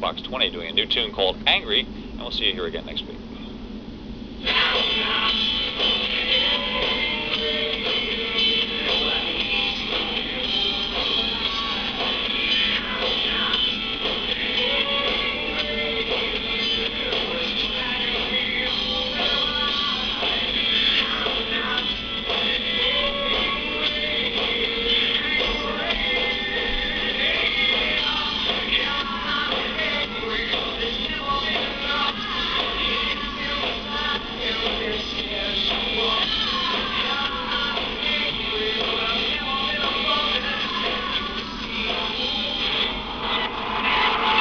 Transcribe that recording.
Box 20 doing a new tune called Angry, and we'll see you here again next week.